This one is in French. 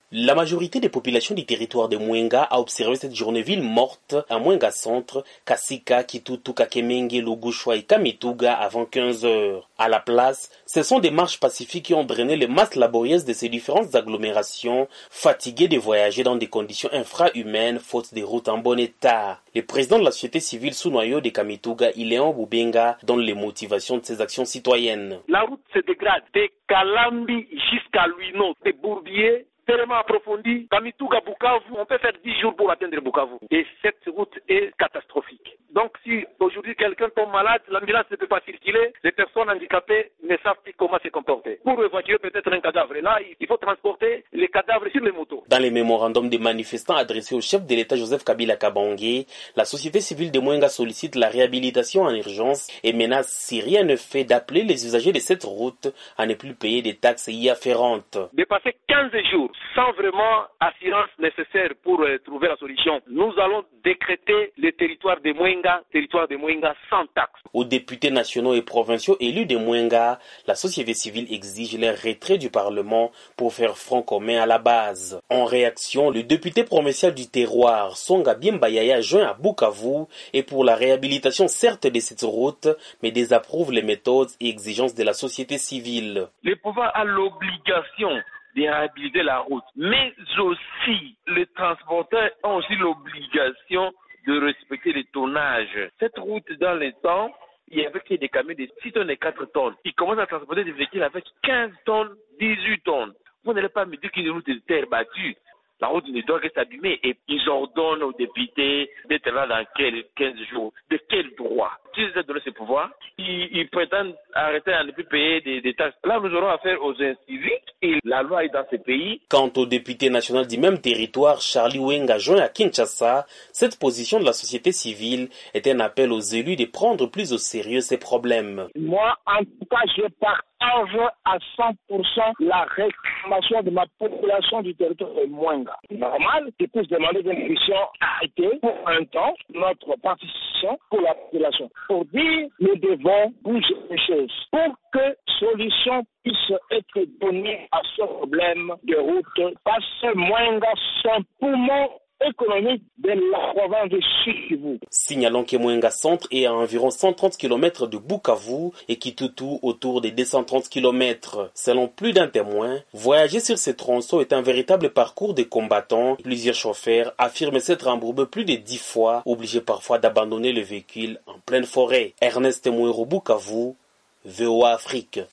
La majorité des populations du territoire de Mwenga a observé cette journée ville morte à Mwenga Centre, Kasika, Kitutu, Kakemenge, Lugushwa et Kamituga avant 15 heures. À la place, ce sont des marches pacifiques qui ont drainé les masses laborieuses de ces différentes agglomérations, fatiguées de voyager dans des conditions infrahumaines, faute des routes en bon état. Le président de la société civile sous-noyau de Kamituga, Iléon Boubenga, donne les motivations de ces actions citoyennes. La route se dégrade de Kalambi jusqu'à Luino, de Bourbier, tellement approfondi. Kamituga, Bukavu, on peut faire 10 jours pour atteindre Bukavu. Et cette route est catastrophique. Donc si aujourd'hui quelqu'un tombe malade, l'ambulance ne peut pas circuler, les personnes handicapées ne savent plus comment se comporter. Pour évacuer peut-être un cadavre, là, il faut transporter les cadavres sur les motos. Dans les mémorandums des manifestants adressés au chef de l'État Joseph Kabila Kabange, la société civile de Mwenga sollicite la réhabilitation en urgence et menace, si rien ne fait, d'appeler les usagers de cette route à ne plus payer des taxes y afférentes. De passer 15 jours sans vraiment assurance nécessaire pour trouver la solution, nous allons décréter le territoire de Mwenga sans taxe. Aux députés nationaux et provinciaux élus de Mwenga, la société civile exige leur retrait du Parlement pour faire front commun à la base. En réaction, le député provincial du terroir, Songa Biembayaya, joint à Bukavu, et pour la réhabilitation certes de cette route, mais désapprouve les méthodes et exigences de la société civile. Le pouvoir a l'obligation de réhabiliter la route, mais aussi les transporteurs ont aussi l'obligation de respecter les tonnages. Cette route, dans les temps, il y avait des camions de 6 tonnes et 4 tonnes. Ils commencent à transporter des véhicules avec 15 tonnes, 18 tonnes. Vous n'allez pas me dire qu'une route de terre battue, la route ne doit que s'abîmer. Et ils ordonnent aux députés d'être là dans 15 jours. De quel droit? Qui les a donné ce pouvoir? Ils prétendent arrêter à ne plus payer des taxes. Là, nous aurons affaire aux inciviques et la loi est dans ce pays. Quant au député national du même territoire, Charlie Wenga, joint à Kinshasa, cette position de la société civile est un appel aux élus de prendre plus au sérieux ces problèmes. Moi, en tout cas, je partage à 100% la réclamation de ma population du territoire de Mwenga. Normal qu'ils puissent demander une mission arrêtée pour un temps, notre participation pour la population. Pour dire, nous devons bouger les choses pour que solution puisse être donnée à ce problème de route. Parce que Mwenga, c'est un poumon économique de la province de Sud-Kivu. Signalons que Mwenga Centre est à environ 130 km de Bukavu et Kitutu autour des 230 km. Selon plus d'un témoin, voyager sur ces tronçons est un véritable parcours de combattants. Plusieurs chauffeurs affirment s'être embourbés plus de 10 fois, obligés parfois d'abandonner le véhicule en pleine forêt. Ernest Mouero, Bukavu, VOA Afrique.